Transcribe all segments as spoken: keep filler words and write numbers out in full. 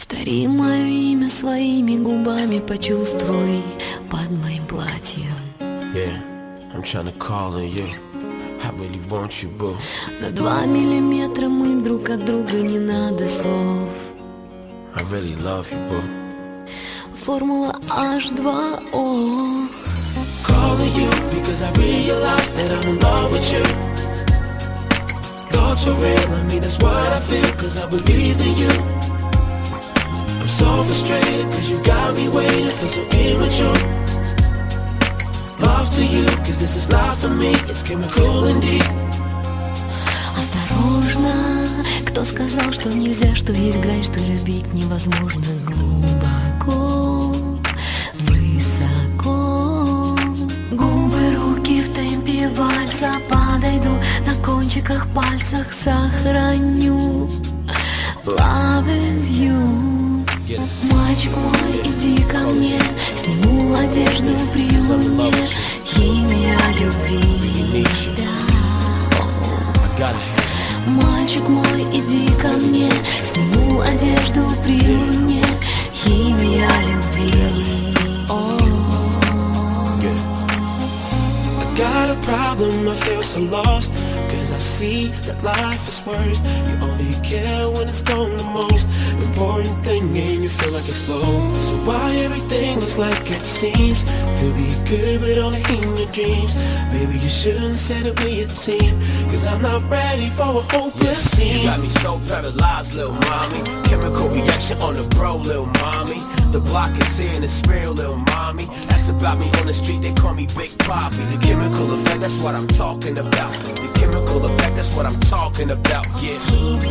Повтори мое имя своими губами, почувствуй под моим платьем. Yeah, I'm tryna call on you. I really want you, boo. На два миллиметра мы друг от друга, не надо слов. I really love you, boo. Формула эйч два о. Calling you because I realized that I'm in love with you. Thoughts are real, I mean that's what I feel, cause I believed in you. I'm so frustrated cause you got me waiting for so immature. Love to you, cause this is life for me, it's chemical indeed. Осторожно, кто сказал, что нельзя, что есть грань, что любить невозможно глубоко, высоко. Губы, руки в темпе вальса, подойду на кончиках пальцах, сохраню. Love is you. Мальчик мой, иди ко мне, сниму одежду при луне, химия любви. Мальчик мой, иди ко мне, сниму одежду при луне, химия любви. I got a problem, I feel so lost, cause I see that life is worse. You only care when it's gone the most important thing and you feel like explode. So why everything looks like it seems to be good but only in your dreams? Baby, you shouldn't say that we a team, cause I'm not ready for a hopeless scene. You got me so paralyzed, little mommy. Chemical reaction on the bro, little mommy. The block is saying it's real, little mommy. That's about me on the street, they call me Big Poppy. The chemical effect, that's what I'm talking about. The chemical effect, that's what I'm talking about, yeah.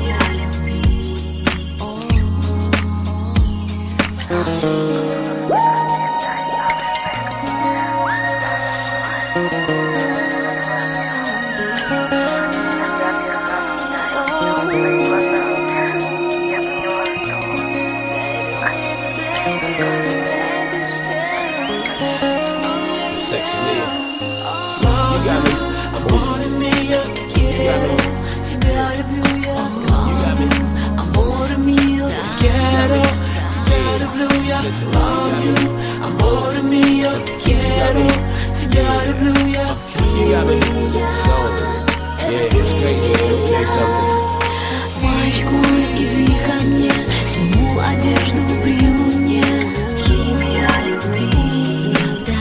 Sexy Leah, you got me. I'm more me, you got me. Тебя люблю я. You got me. Amor mío, te quiero. Тебя люблю я. Love you. Amor mío, te quiero. Тебя люблю я. You got me. So, yeah, it's crazy. Let me tell you something. Мальчик мой, иди ко мне, сниму одежду при луне, химия любви.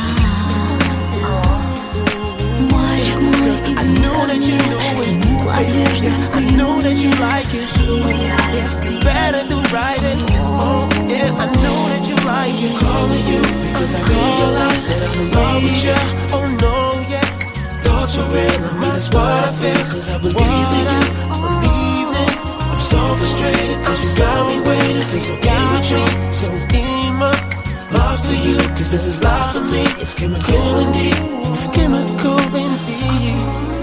Мальчик мой, иди ко мне, сниму одежду I при know that you луне, like it. химия You любви. better do right it. Oh, yeah, I know that you like it. Calling you because I realized that I'm in love with you. Oh no, yeah. Thoughts are real, I mean that's what I feel, cause I believe in you. Believe in. I'm so frustrated cause you got me waiting for so immature, so demon. Love to you, cause this is life for me. It's chemical indeed. It's chemical indeed.